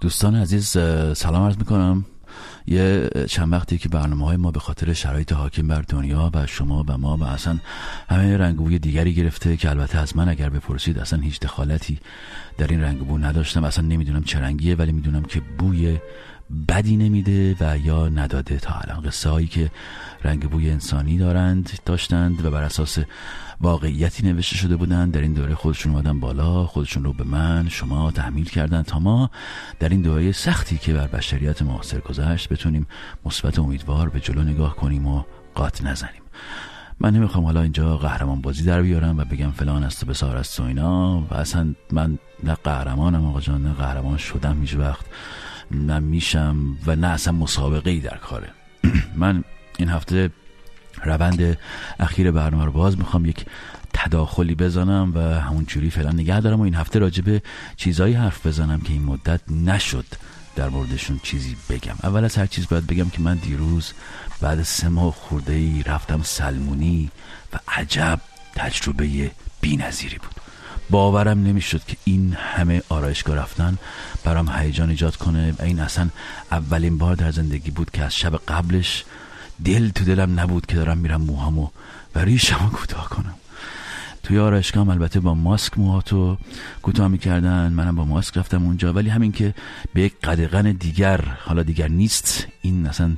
دوستان عزیز سلام عرض میکنم. یه چند وقتی که برنامه‌های ما به خاطر شرایط حاکم بر دنیا و شما و ما و اصلا همه رنگ و بوی دیگری گرفته که البته از من اگر بپرسید اصلا هیچ دخالتی در این رنگ و بو نداشتم. اصلا نمیدونم چه رنگیه، ولی میدونم که بوی بدی نمیده و یا نداده تا الان. قصه هایی که رنگ بوی انسانی داشتند و بر اساس واقعیتی نوشته شده بودند در این دوره خودشون اومدن بالا، خودشون رو به من شما تحمیل کردن تا ما در این دوره سختی که بر بشریت معاصر گذشت بتونیم مثبت و امیدوار به جلو نگاه کنیم و قاط نزنیم. من نمیخوام حالا اینجا قهرمان بازی در بیارم و بگم فلان است و بسار است و اینا، و اصلا من نه قهرمانم آقا جان، نه قهرمان شدم هیچ وقت، نه میشم و نه اصلا مسابقه‌ای در کاره. من این هفته روند اخیر برنامه رو باز میخوام یک تداخلی بزنم و همون جوری فعلا نگه دارم و این هفته راجع به چیزایی حرف بزنم که این مدت نشد در موردشون چیزی بگم. اول از هر چیز باید بگم که من دیروز بعد 3 ماه خورده‌ای رفتم سلمونی و عجب تجربه بی‌نظیری بود. باورم نمیشد که این همه آرایشگاه رفتن برام هیجان ایجاد کنه و این اصلا اولین بار در زندگی بود که از شب قبلش دل تو دلم نبود که دارم میرم موهامو و ریشمو کوتاه کنم. توی آرایشگاه البته با ماسک موهاتو کوتاه میکردن، منم با ماسک رفتم اونجا، ولی همین که به یک قدغن دیگر نیست این اصلا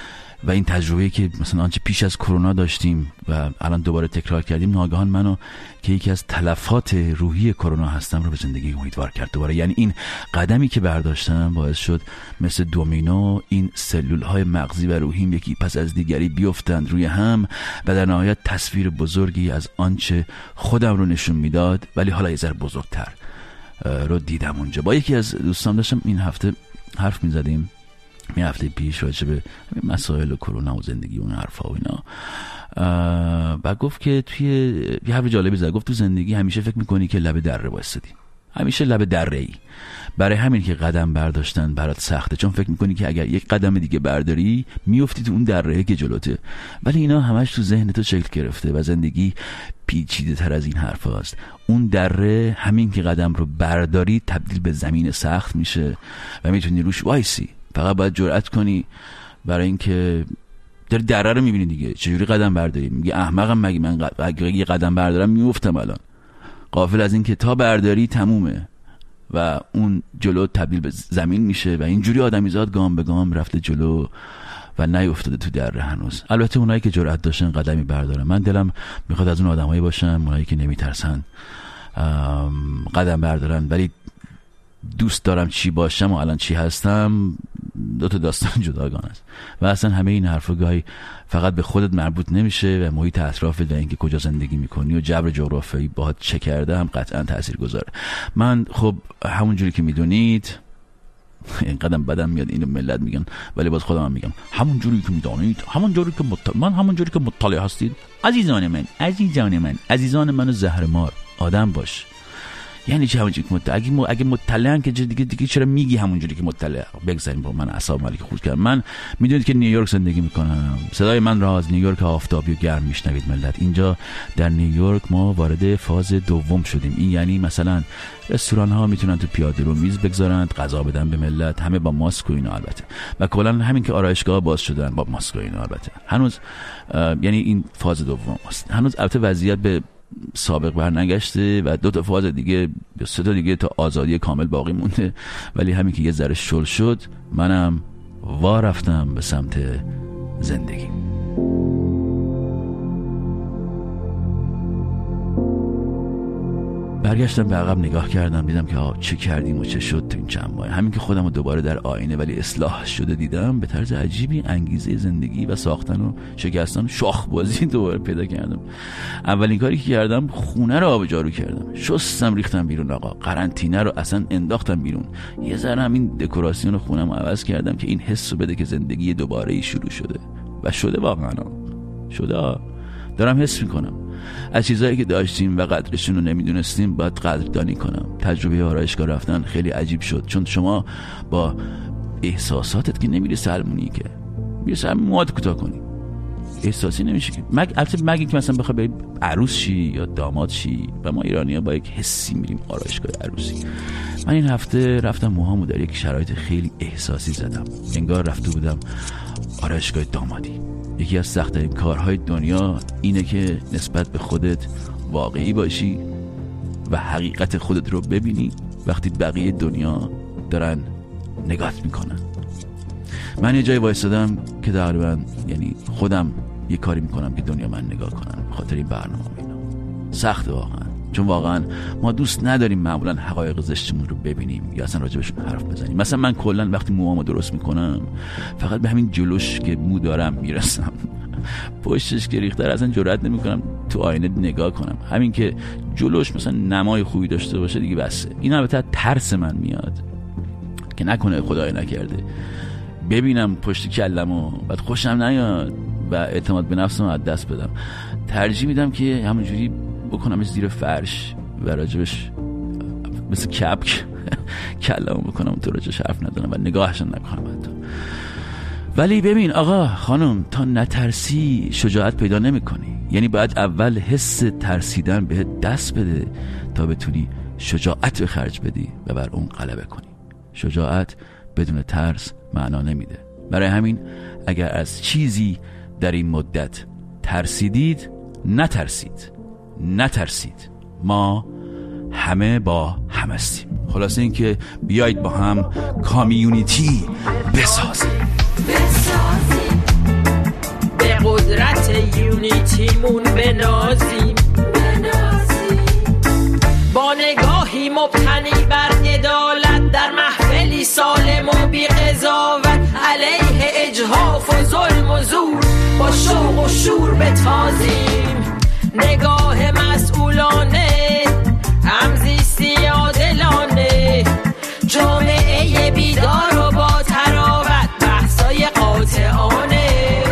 و این تجربه‌ای که مثلا آنچه پیش از کرونا داشتیم و الان دوباره تکرار کردیم، ناگهان منو که یکی از تلفات روحی کرونا هستم رو به زندگی امیدوار کرد دوباره. یعنی این قدمی که برداشتم باعث شد مثل دومینو این سلول‌های مغزی و روحیم یکی پس از دیگری بیفتند روی هم و در نهایت تصویر بزرگی از آنچه خودم رو نشون میداد ولی حالا یه ذره بزرگتر رو دیدم اونجا. با یکی از دوستان داشتم این هفته حرف می‌زدیم، یه هفته پیش، راجع به مسائل و کرونا و زندگی و اون حرفا و اینا، و گفت که توی یه حرف جالبی زد. گفت تو زندگی همیشه فکر میکنی که لب دره وایسادی، همیشه لب دره‌ای، برای همین که قدم برداشتن برات سخته، چون فکر میکنی که اگر یک قدم دیگه برداری میافتی تو اون دره‌ای که جلوته. ولی اینا همش تو ذهنت شکل گرفته و زندگی پیچیده تر از این حرف هست. اون دره همین که قدم رو برداری تبدیل به زمین سخت میشه و میتونی روش وایسی. فقط باید جرأت کنی، برای اینکه داری دره رو میبینی دیگه. چجوری قدم برداری؟ میگه احمقم مگه من اگه یه قدم بردارم میافتم الان. غافل از این که تا برداری تمومه و اون جلو تبدیل به زمین میشه و اینجوری آدمیزاد گام به گام رفته جلو و نیافتاده تو دره هنوز. البته اونایی که جرأت داشتن قدمی بردارن. من دلم میخواد از اون آدمایی باشم، اونایی که نمیترسن قدم بردارن، ولی دوست دارم چی باشم و الان چی هستم 2 تا داستان جداگانه است. و اصلا همه این حرفا گاهی فقط به خودت مربوط نمیشه و محیط اطرافت و اینکه کجا زندگی میکنی و جبر جغرافیایی باهات چه کرده هم قطعا تاثیرگذاره. من خب همون جوری که میدونید این قدم بدم میاد اینو ملت میگن، ولی باز خودم هم میگم همون جوری که میدونید، همون جوری که همون جوری که مطلع هستید. عزیزان من زهرمار آدم باش. یعنی چه همونجوری که اگه مطلعن که دیگه چرا میگی همونجوری که مطلع؟ بگذاریم با من اعصاب مالی که خورد کردم. من میدونید که نیویورک زندگی میکنم، صدای من را از نیویورک آفتابی و گرم میشنوید ملت. اینجا در نیویورک ما وارد فاز دوم شدیم. این یعنی مثلا رستوران ها میتونن تو پیاده رو میز بگذارن غذا بدن به ملت، همه با ماسک و اینا البته، و کلا همین که آرایشگاه باز شدن با ماسک و اینا البته. هنوز یعنی این فاز دوم است. هنوز البته وضعیت به سابق برنگشته و 2 تا فاز دیگه 3 تا دیگه تا آزادی کامل باقی مونده، ولی همین که یه ذره شل شد منم وا رفتم به سمت زندگی. برگشتم به عقب نگاه کردم، دیدم که چه کردیم و چه شد تو این چند ماه. همین که خودم رو دوباره در آینه ولی اصلاح شده دیدم، به طرز عجیبی انگیزه زندگی و ساختن و شکستن شاخ بازی دوباره پیدا کردم. اولین کاری که کردم خونه رو آب جارو کردم، شستم ریختم بیرون آقا، قرنطینه رو اصلا انداختم بیرون، یه ذره همین دکوراسیون خونم رو عوض کردم که این حس رو بده که زندگی دوباره شروع شده و شده، واقعا شده. دارم حس میکنم از چیزایی که داشتیم و قدرشون رو نمیدونستیم باید قدردانی کنم. تجربه آرایشگاه رفتن خیلی عجیب شد، چون شما با احساساتت که نمیری سلمونی، که میری سلمونی موهات کوتاه کنی، احساسی نمیشه که مگه که مثلا بخوای عروس شی یا داماد شی. و ما ایرانی‌ها با یک حسی میریم آرایشگاه عروسی من این هفته رفتم موهامو در یک شرایط خیلی احساسی زدم. انگار رفته بودم آرایشگاه دامادی. یکی از سخت‌ترین کارهای دنیا اینه که نسبت به خودت واقعی باشی و حقیقت خودت رو ببینی وقتی بقیه دنیا دارن نگات میکنن. من یه جایی وایسادم که تقریبا یعنی خودم یه کاری میکنم که دنیا من نگاه کنن. به خاطر این برنامه اینا سخته واقعا، چون واقعا ما دوست نداریم معمولا حقایق زشتمون رو ببینیم یا اصلا راجبشون حرف بزنیم. مثلا من کلا وقتی موامو درست میکنم فقط به همین جلوش که مو دارم میرسم، پشتش که ریخته اصلا جرئت نمیکنم تو آینه نگاه کنم. همین که جلوش مثلا نمای خوبی داشته باشه دیگه بسه. این البته ترس من میاد که نکنه خدای نکرده ببینم پشت کلمو بعد خوشم نیاد و اعتماد به نفسم از دست بدم. ترجیح میدم که همونجوری بکنمش زیر فرش و راجبش مثل کپک کلمو بکنم تو راجبش حرف ندارم و نگاهشم نکنم حتی. ولی ببین آقا خانم، تا نترسی شجاعت پیدا نمی کنی. یعنی باید اول حس ترسیدن بهت دست بده تا بتونی شجاعت به خرج بدی و بر اون غلبه کنی. شجاعت بدون ترس معنا نمیده. برای همین اگر از چیزی در این مدت ترسیدید نترسید. ما همه با هم هستیم. خلاصه این که بیایید با هم کامیونیتی بسازیم. به قدرت یونیتیمون بنازیم. با نگاهی مبتنی بر عدالت در محفلی سالم و بی قضاوت علیه اجحاف و ظلم و زور با شوق و شور بتازیم. نگاه مسئولانه، همزیستی عادلانه، جامعه بیدار و با تراوت، بحثای قاطعانه.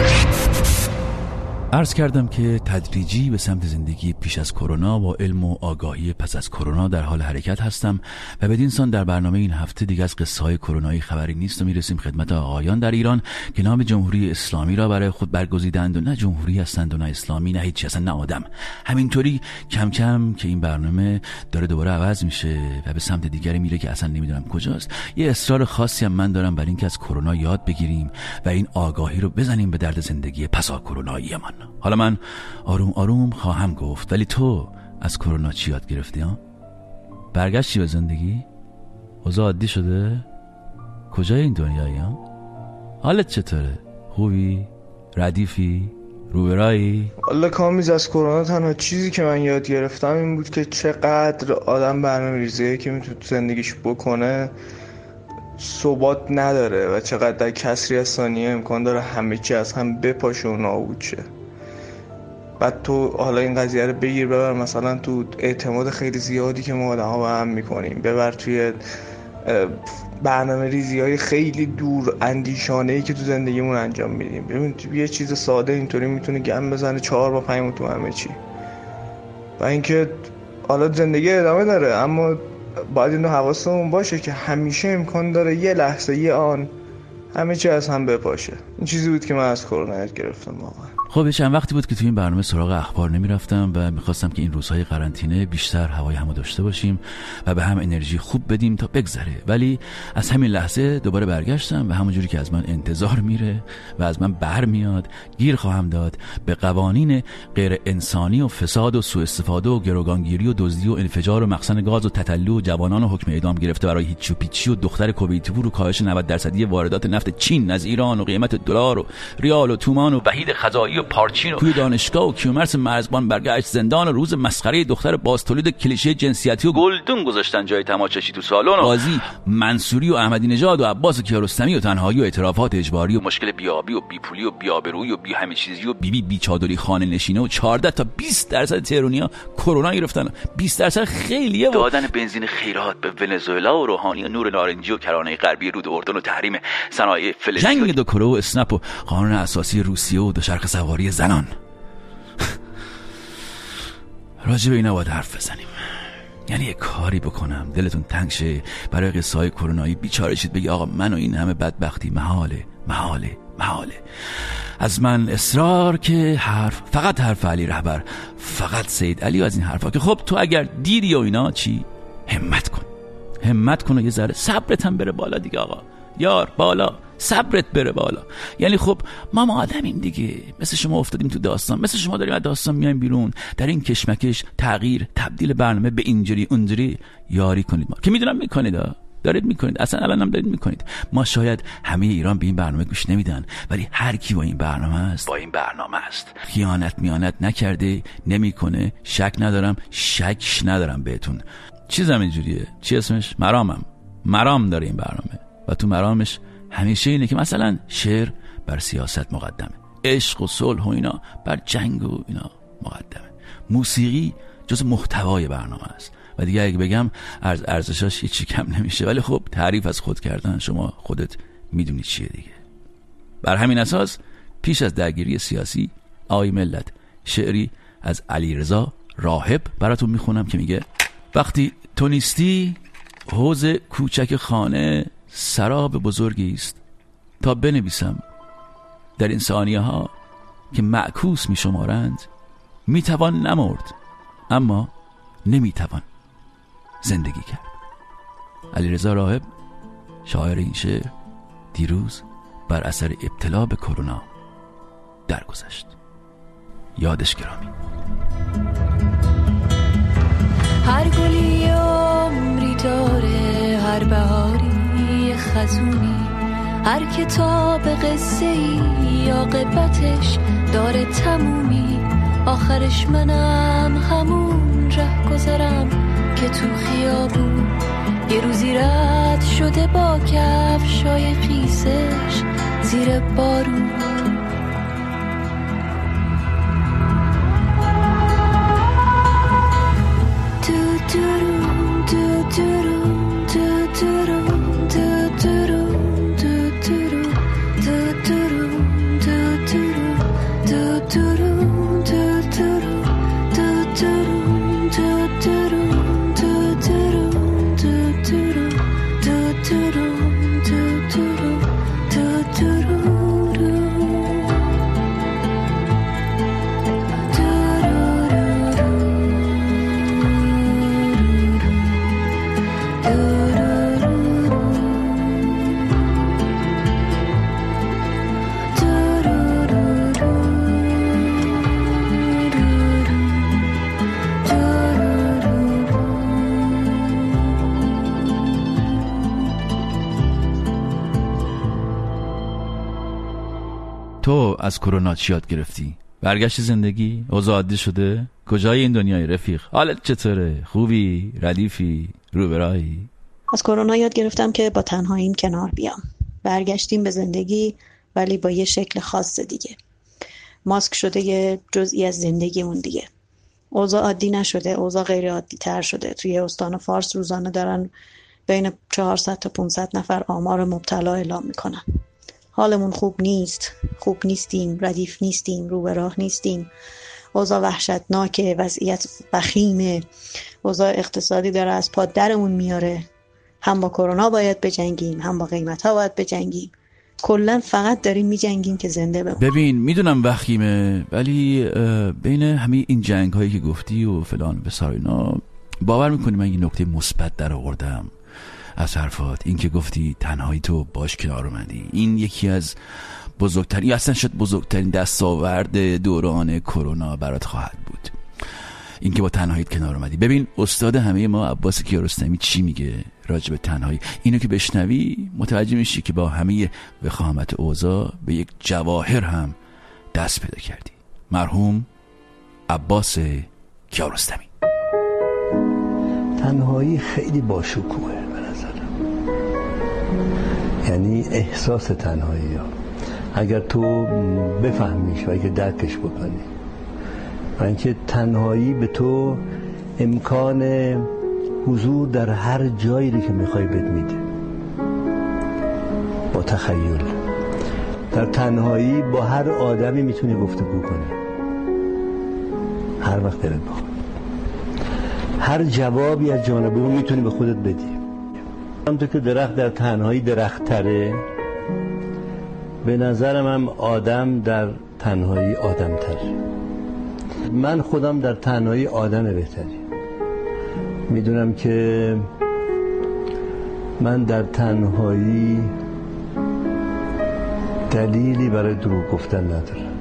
عرض کردم که تدریجی به سمت زندگی پیش از کرونا با علم و آگاهی پس از کرونا در حال حرکت هستم و بدین سان در برنامه این هفته دیگه از قصه های کرونایی خبری نیست و میرسیم خدمت آقایان در ایران که نام جمهوری اسلامی را برای خود برگزیدند و نه جمهوری هستند و نه اسلامی نه هیچی، اصلا نه آدم. همینطوری کم کم که این برنامه داره دوباره عوض میشه و به سمت دیگری میره که اصلا نمیدونم کجاست. یه اصرار خاصی هم من دارم برای اینکه از کرونا یاد بگیریم و این آگاهی رو بزنیم به درد زندگی پس از کرونایی من. حالا من آروم آروم خواهم گفت، ولی تو از کرونا چی یاد گرفتی ها؟ برگشتی به زندگی؟ اوضاع عادی شده؟ کجای این دنیایی ها؟ حالت چطوره؟ خوبی؟ ردیفی؟ روبرایی؟ والا کامیز از کرونا تنها چیزی که من یاد گرفتم این بود که چقدر آدم برنامه‌ریزی که میتونه زندگیش بکنه ثبات نداره و چقدر در کسری از ثانیه امکان داره همه چی از هم بپاشه و نابود شه. بعد تو حالا این قضیه رو بگیر ببر مثلا تو اعتماد خیلی زیادی که ما آدم‌ها با هم میکنیم، ببر توی برنامه ریزی های خیلی دور اندیشانه‌ای که تو زندگیمون انجام میدیم. ببین یه چیز ساده اینطوری میتونه گم بزنه 4 با 5 تو همه چی. و اینکه حالا زندگی ادامه داره اما باید اینو حواسمون باشه که همیشه امکان داره یه لحظه یه آن همه چی از هم بپاشه. این چیزی بود که من از کرونا یاد گرفتم واقعا. خب چند وقتی بود که توی این برنامه سراغ اخبار نمیرفتم و میخواستم که این روزهای قرنطینه بیشتر هوای همو داشته باشیم و به هم انرژی خوب بدیم تا بگذره. ولی از همین لحظه دوباره برگشتم و همونجوری که از من انتظار میره و از من برمیاد گیر خواهم داد به قوانین غیر انسانی و فساد و سوء استفاده و گروگانگیری و دزدی و انفجار و مخزن گاز و تتلو و جوانان و حکم اعدام گرفته برای هیچ و پیچی و دختر کویتی پور و کاهش 90% واردات نفت چین از ایران و قیمت دلار و ریال و تومان و وحید خزایی و پارچین و توی دانشگاه و کیومرث مرزبان برگشت زندان و روز مسخره دختر بازتولید کلیشه جنسیتی و گلدون گذاشتن جای تماشاشی تو سالن و قاضی منصوری و احمدی نژاد و عباس کیارستمی و تنهایی و اعترافات اجباری و مشکل بیابی و بیپولی و بیابرویی و بی همه چیزی و بی چادری خانه نشینه و 14 تا 20% تهرانیا کرونا گرفتن. 20% خیلیه. دادن بنزین خیرات به ونزوئلا و روحانی و نور نارنجی و کرانه غربی رود اردن و تحریم صنایع فلزی جنگ دو کره و اسنپ و قانون اساسی روسیه و دوچرخه سواری زنان. راجع به اینا باید حرف بزنیم. یعنی یه کاری بکنم دلتون تنگ شه برای قصه های کرونایی بیچاره شید بگی آقا من و این همه بدبختی محاله. از من اصرار که فقط حرف علی رهبر، فقط سید علی و از این حرفا که خب تو اگر دیدی و اینا چی همت کن. همت کن و یه ذره صبرت هم بره بالا دیگه آقا یار، بالا صبرت بره بالا. یعنی خب ما آدمیم دیگه، مثل شما افتادیم تو داستان، مثل شما داریم از داستان میایم بیرون، در این کشمکش تغییر تبدیل برنامه به اینجوری اونجوری یاری کنید. ما که میدونم میکنید، دارید میکنید، اصلا الان هم دارید میکنید. ما شاید همه ایران به این برنامه گوش نمیدن، ولی هر کی با این برنامه است خیانت میانت نکرده، نمیکنه. شک ندارم بهتون. چیزم اینجوریه، چی اسمش، مرام داره این برنامه و تو مرامش همیشه اینه که مثلا شعر بر سیاست مقدمه، عشق و صلح و اینا بر جنگ و اینا مقدمه، موسیقی جز محتوای برنامه است و دیگه اگه بگم ارزشاش هیچی کم نمیشه. ولی خب تعریف از خود کردن شما خودت میدونی چیه دیگه. بر همین اساس پیش از درگیری سیاسی آی ملت، شعری از علیرضا راهب براتون میخونم که میگه: وقتی تو نیستی حوض کوچک خانه سراب بزرگی است، تا بنویسم در این ثانیه ها که معکوس می شمارند، می توان نمرد اما نمی توان زندگی کرد. علیرضا راهب، شاعر این شعر، دیروز بر اثر ابتلا به کرونا درگذشت. یادش گرامی. هر گلی عمری داره، هر بهاری خزونی، هر کتاب قصه ای عاقبتش داره تمومی، آخرش منم همون ره گذرم که تو خیابون یه روزی رد شده با کفشای خیسش زیر بارون. تو از کرونا چی یاد گرفتی؟ برگشت زندگی؟ اوضاع عادی شده؟ کجای این دنیای رفیق؟ حالت چطوره؟ خوبی؟ ردیفی؟ رو به راهی؟ از کرونا یاد گرفتم که با تنهاییم کنار بیام. برگشتیم به زندگی ولی با یه شکل خاص دیگه. ماسک شده یه جزئی از زندگیمون دیگه. اوضاع عادی نشده، اوضاع غیر عادی تر شده. توی استان فارس روزانه دارن بین 400 تا 500 نفر آمار مبتلا اعلام میکنن. حالمون خوب نیستیم، ردیف نیستیم، رو به راه نیستیم. اوضاع وحشتناکه، وضعیت وخیمه، اوضاع اقتصادی داره از پا درمون میاره. هم با کرونا باید بجنگیم، هم با قیمت‌ها باید بجنگیم. کلا فقط داریم میجنگیم که زنده بمونیم. ببین میدونم وخیمه، ولی بین همه این جنگ هایی که گفتی و فلان بسار اینا، باور میکنی من یه نکته مثبت در آوردم از حرفات؟ این که گفتی تنهایی تو باش کنار اومدی، این یکی از بزرگترین، اصلا شاید بزرگترین دستاورد دوران کرونا برات خواهد بود، این که با تنهاییت کنار اومدی. ببین استاد همه ما عباس کیارستمی چی میگه راجع به تنهایی؟ اینو که بشنوی متوجه میشی که با همه وخامت اوضاع به یک جواهر هم دست پیدا کردی. مرحوم عباس کیارستمی. تنهایی خیلی باشکوهه به نظرم، یعنی احساس تنهایی ها اگر تو بفهمیش و اگر درکش بکنی، و اینکه تنهایی به تو امکان حضور در هر جایی رو که میخوای بهت میده. با تخیل در تنهایی با هر آدمی میتونی گفتگو کنی هر وقت دلت بخواد، هر جوابی از جانب اون میتونی به خودت بدی. همونطور که درخت در تنهایی درخت تره، به نظرم هم آدم در تنهایی آدم تره. من خودم در تنهایی آدم بهتری میدونم که من در تنهایی دلیلی برای دروغ گفتن ندارم.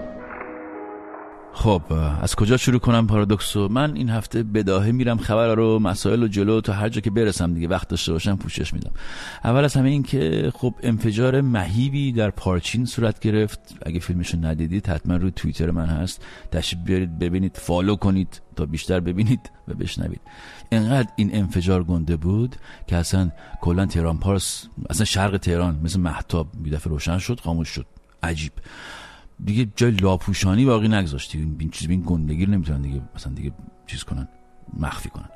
خب از کجا شروع کنم پارادوکسو؟ من این هفته بداهه میرم خبر رو مسائل و جلو تا هر جا که برسم دیگه، وقت داشته باشم پوشش میدم. اول از همه این که خب انفجار مهیبی در پارچین صورت گرفت. اگه فیلمشو ندیدید حتما روی توییتر من هست، تشریف بیارید ببینید، فالو کنید تا بیشتر ببینید و بشنوید. انقدر این انفجار گنده بود که اصلا کلا تهران پارس، اصلا شرق تهران مثل مهتاب یه دفعه روشن شد، خاموش شد. عجیب. دیگه جای لاپوشانی باقی نگذاشت. این چیز، این گندگی رو نمیتونن دیگه مثلا دیگه چیز کنن، مخفی کنن.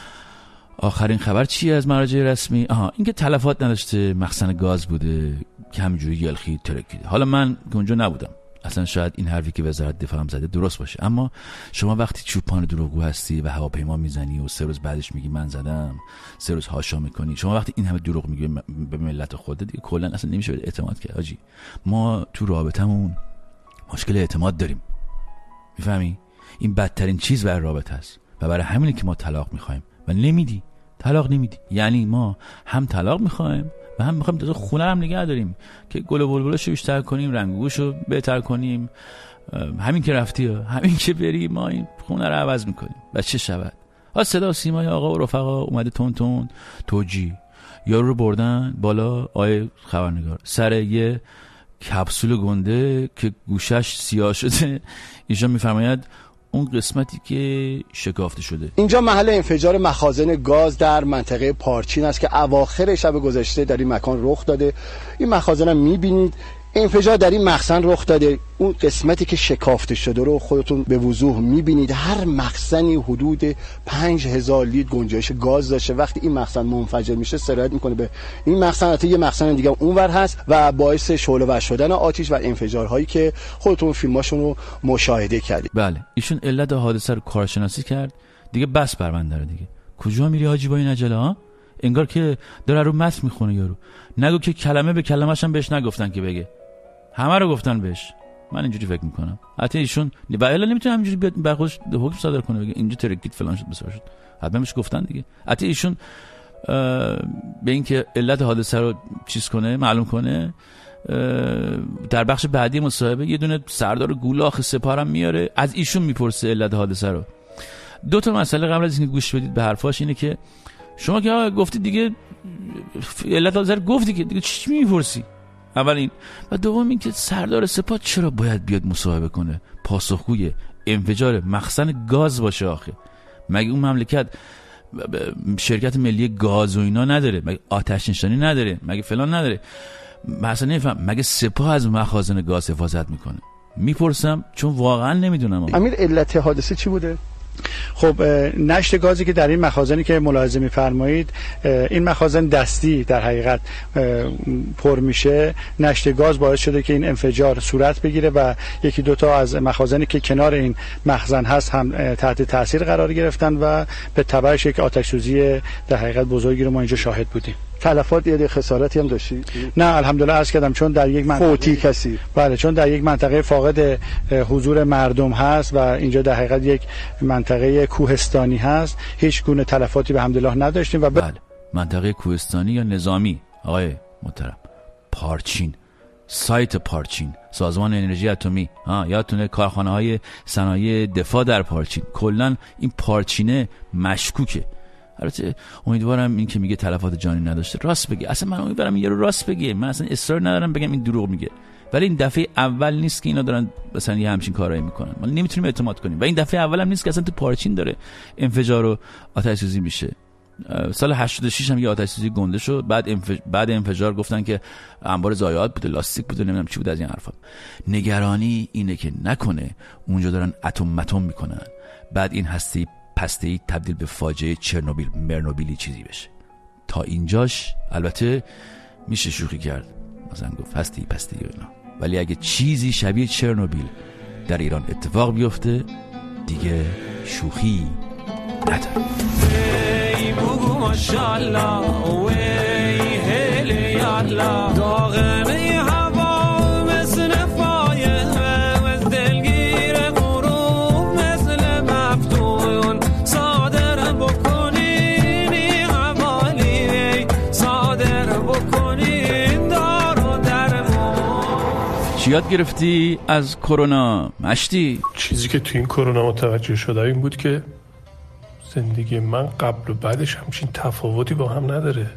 آخرین خبر چیه از مراجع رسمی؟ این که تلفات نداشته، مخزن گاز بوده که همینجوری یلخی ترکیده. حالا من اونجا نبودم، اصلا شاید این حرفی که وزارت دفاع هم زده درست باشه، اما شما وقتی چوپان دروغگو هستی و هواپیما میزنی و 3 روز بعدش میگی من زدم، 3 روز هاشا میکنی، شما وقتی این همه دروغ میگی به ملت خودت، دیگه کلا اصلا نمیشه به اعتماد کرد. آجی ما تو رابطمون مشکل اعتماد داریم، میفهمی؟ این بدترین چیز برای رابطه است و برای همینه که ما طلاق میخوایم و نمیدی، طلاق نمیدی. یعنی ما هم طلاق میخوایم و هم میخوایم تا خونه هم نگه داریم که گل و بلبلشو بیشتر کنیم، رنگوشو بهتر کنیم. همین که رفتی، همین که بری، ما این خونه رو عوض میکنیم. و چه شود؟ صدا و سیمای آقا و رفقا اومده تون تون توجی، یارو رو بردن بالا، آیه خبرنگار سر یه کپسول گنده که گوشش سیاه شده. ایشان میفرماید اون قسمتی که شکافته شده. اینجا محل انفجار مخازن گاز در منطقه پارچین است که اواخر شب گذشته در این مکان رخ داده. این مخازن هم میبینید انفجار در این مخزن رخ داده. اون قسمتی که شکافته شده رو خودتون به وضوح میبینید. هر مخزنی حدود 5000 لیتر گنجایش گاز داشته. وقتی این مخزن منفجر میشه سرایت میکنه به این مخزن، البته یه مخزن دیگه اونور هست و باعث شعله‌ور شدن آتش و انفجارهایی که خودتون فیلماشون رو مشاهده کردید. بله، ایشون علت حادثه رو کارشناسی کرد. دیگه بس پرونده رو دیگه. کجا میری حاجی با این عجله ها؟ انگار که داره رو متن میخونه یارو. نگو که کلمه به کلمه‌ش هم بهش نگفتن که بگه. همه رو گفتن بهش. من اینجوری فکر میکنم. حتی ایشون و الا نمیتونه همینجوری به خودش حکم صادر کنه بگه اینجا ترکید فلان شد بسار شد. حتما بهش گفتن دیگه. حتی ایشون به این که علت حادثه رو چیز کنه، معلوم کنه، در بخش بعدی مصاحبه یه دونه سردار گولاخ سپاه هم میاره، از ایشون میپرسه علت حادثه رو. 2 تا مسئله قبل از اینکه گوش بدید به حرفاش اینه که شما که گفتی دیگه علت حادثه رو گفتی که دیگه چی میپرسی؟ اول این. و دوم این که سردار سپاه چرا باید بیاد مصاحبه کنه؟ پاسخگوی انفجار مخزن گاز باشه آخه. مگه اون مملکت شرکت ملی گاز و اینا نداره؟ مگه آتش نشانی نداره؟ مگه فلان نداره؟ من اصلا نمیفهم مگه سپاه از مخازن گاز حفاظت میکنه؟ میپرسم چون واقعا نمیدونم. امیر علت حادثه چی بوده؟ خب نشت گازی که در این مخازنی که ملاحظه می‌فرمایید، این مخازن دستی در حقیقت پر میشه. نشت گاز باعث شده که این انفجار صورت بگیره و 1-2 تا از مخازنی که کنار این مخزن هست هم تحت تاثیر قرار گرفتن و به تبعش یک آتش سوزی در حقیقت بزرگی رو ما اینجا شاهد بودیم. تلفات یا خسارتی هم داشتی؟ نه الحمدلله عرض کردم چون در یک منطقه فوتی کسی. بله، چون در یک منطقه فاقد حضور مردم هست و اینجا در حقیقت یک منطقه کوهستانی هست، هیچ گونه تلفاتی به حمدالله نداشتیم. و بله، منطقه کوهستانی یا نظامی آقای محترم، پارچین، سایت پارچین، سازمان انرژی اتمی، یادتونه کارخانه‌های صنایع دفاع در پارچین. کلا این پارچینه مشکوکه. البته امیدوارم این که میگه تلفات جانی نداشته راست بگه. اصلا من امیدوارم این رو راست بگه. من اصلا اصرار ندارم بگم این دروغ میگه، ولی این دفعه اول نیست که اینا دارن مثلا یه همچین کارایی میکنن. ما نمیتونیم اعتماد کنیم. و این دفعه اول هم نیست که اصلا تو پارچین داره انفجار و آتش سوزی میشه. سال 86 هم یه آتش سوزی گنده شد. بعد انفجار گفتن که انبار ضایعات بوده، لاستیک بوده، نمیدونم چی بود از این حرفا. نگرانی اینه که نکنه اونجا دارن اتم میکنن، بعد این پسته‌ای تبدیل به فاجعه چرنوبیل مرنوبیلی چیزی بشه. تا اینجاش البته میشه شوخی کرد، مثلا گفت پسته‌ای اینا، ولی اگه چیزی شبیه چرنوبیل در ایران اتفاق بیفته دیگه شوخی نداره. ای بگو ماشاءالله وی هلی الله داغنه هوا مثل فایه و دلگیر غروب مثل مفتون صادر بکنینی حوالی صادر چی یاد گرفتی از کرونا مشتی؟ چیزی که تو این کرونا متوجه شدم این بود که زندگی من قبل و بعدش همچین تفاوتی با هم نداره.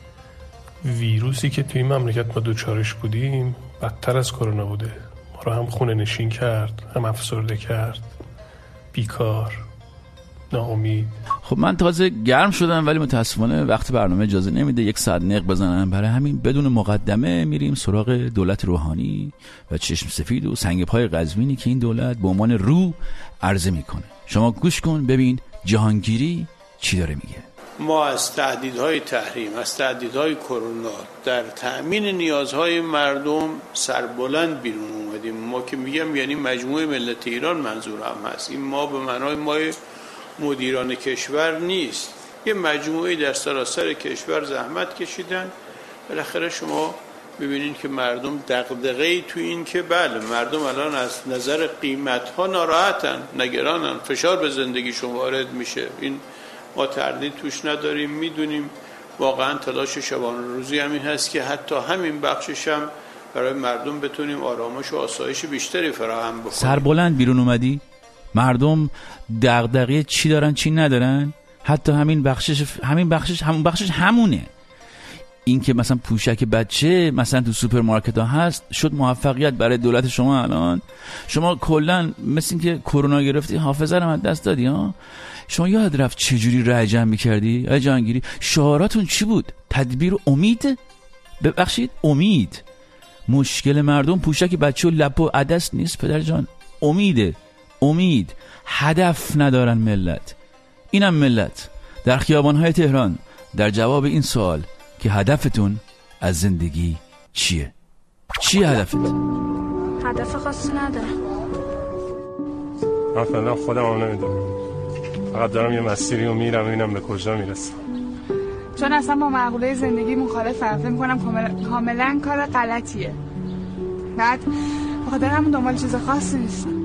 ویروسی که توی این مملکت ما دوچارش بودیم بدتر از کرونا بوده. ما رو هم خونه نشین کرد، هم افسرده کرد، بیکار، ناامید. خب من تازه گرم شدم ولی متاسفانه وقت برنامه اجازه نمیده 1 ساعت نق بزنم. برای همین بدون مقدمه میریم سراغ دولت روحانی و چشم سفید و سنگ پای قزوینی که این دولت به عنوان رو عرضه میکنه. شما گوش کن ببین جهانگیری چی داره میگه. ما از تهدیدهای تحریم، از تهدیدهای کرونا در تأمین نیازهای مردم سربلند بیرون اومدیم. ما که میگم یعنی مجموعه ملت ایران منظورم هست. این ما به معنای ما مدیران کشور نیست، یه مجموعه در سراسر کشور زحمت کشیدن. بالاخره شما ببینید که مردم دغدغه‌ای تو این که بله مردم الان از نظر قیمت‌ها ناراحتن، نگرانن، فشار به زندگیشون وارد میشه. این ما تردید توش نداریم، میدونیم واقعا تلاش شبانه روزی همین هست که حتی همین بخشش هم برای مردم بتونیم آرامش و آسایش بیشتری فراهم بکنیم. سربلند بیرون اومدی؟ مردم دغدغه چی دارن چی ندارن؟ حتی همین بخشش همونه. این که مثلا پوشک بچه مثلا تو سوپرمارکت ها هست شد موفقیت برای دولت شما. الان شما کلا مثل این که کرونا گرفتی حافظه رو از دست دادی ها. شما یاد رفت چجوری رای جمع می‌کردی؟ ای جهانگیری شعاراتون چی بود؟ تدبیر امید؟ ببخشید امید. مشکل مردم پوشک بچه و لپ و عدس نیست پدر جان، امیده. امید. هدف ندارن ملت. اینم ملت در خیابان‌های تهران در جواب این سوال که هدفتون از زندگی چیه؟ چیه هدفت؟ هدف خاصی نداره. من فعلا خودم هم نمیدونم، فقط دارم یه مسیری رو میرم ببینم به کجا میرسم. چون اصلا با معقوله زندگی مخالفم، فکر می‌کنم کاملا کار غلطیه. بعد بخاطر همون دنبال چیز خاصی نیستم.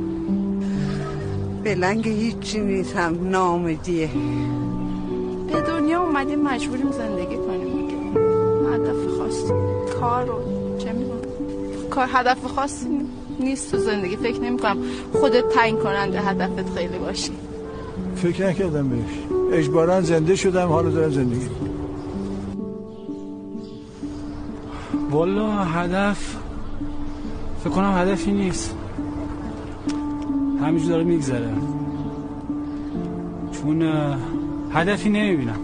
بلنگ هیچی نیستم، نامدیه. به دنیا اومدیم مجبوریم زندگی کنیم دیگه. هدف خاصی کار رو چه می‌دونم، کار هدف خاصی نیست تو زندگی. فکر نمی‌کنم خودت تعیین کننده هدفت خیلی باشی. فکر نکردم بهش، اجباراً زنده شدم، حالا دارم زندگی. والا هدف فکر کنم هدفی نیست، همینجور داره میگذره، چون هدفی نمیبینم.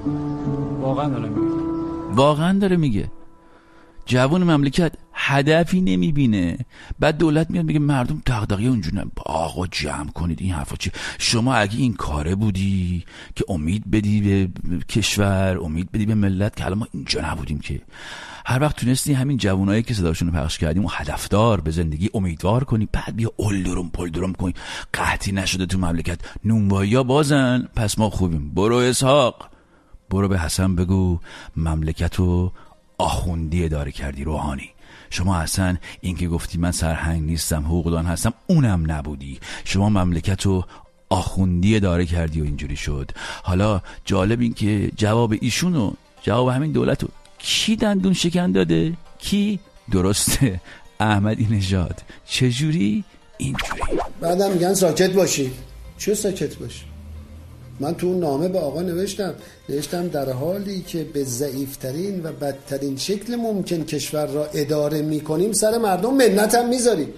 واقعا داره میگه جوان مملکت هدفی نمیبینه. بعد دولت میاد میگه مردم دغدغه اونجوری. آقا جمع کنید این حرفا چی؟ شما اگه این کاره بودی که امید بدی به کشور، امید بدی به ملت، که حالا ما اینجا نبودیم که هر وقت تونستی همین جوانایی که صداشون رو پخش کردیم و هدفدار به زندگی امیدوار کنی، بعد بیا اولدرم پلدرم کنی قحطی نشده تو مملکت، نونوایی‌ها بازن، پس ما خوبیم. برو اسحاق، برو به حسن بگو مملکتو آخوندی اداره کردی. روحانی شما اصلا این که گفتی من سرهنگ نیستم حقوقدان هستم اونم نبودی. شما مملکتو آخوندی اداره کردی و اینجوری شد. حالا جالب این که جواب ایشونو، جواب همین دولتو کی دندون شکن داده؟ کی؟ درسته، احمدی نژاد. چجوری؟ اینجوری. بعدم میگن ساکت باشی. چه ساکت باشی؟ من تو اون نامه به آقا نوشتم در حالی که به ضعیفترین و بدترین شکل ممکن کشور را اداره میکنیم سر مردم منت هم میذاریم.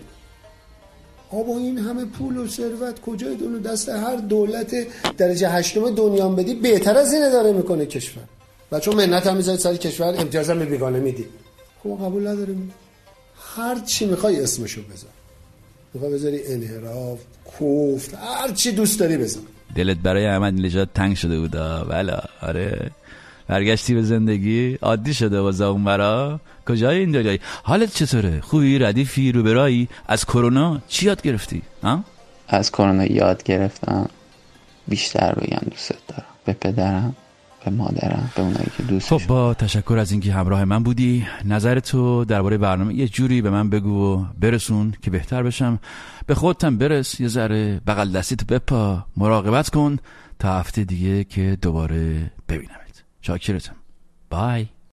آبا این همه پول و ثروت کجای دونو دست هر دولت درجه 8 دنیا بدی بهتر از این اداره میکنه کشور. و چون منت هم میذارید سر کشور امتیاز هم به بیگانه میدی. خب قبول نداریم. هر چی میخوای اسمشو بذار. میخوای بذاری انحراف، کفر، هر چی دوست داری بذار. دلت برای احمد نژاد تنگ شده بود بله. آره برگشتی به زندگی عادی شده واسه اون برا. کجای این دنیایی؟ حالت چطوره؟ خوبی؟ ردیفی؟ رو برایی؟ از کرونا چی یاد گرفتی؟ از کرونا یاد گرفتم بیشتر بگم دوست دارم، به پدرم، به مادرم، به اونایی که دوست دارم. خب با تشکر از اینکه همراه من بودی. نظرتو درباره برنامه یه جوری به من بگو و برسون که بهتر بشم. به خودتم برس، یه ذره بغل دستیتو بپا، مراقبت کن تا هفته دیگه که دوباره ببینمت. شاکرتم. بای.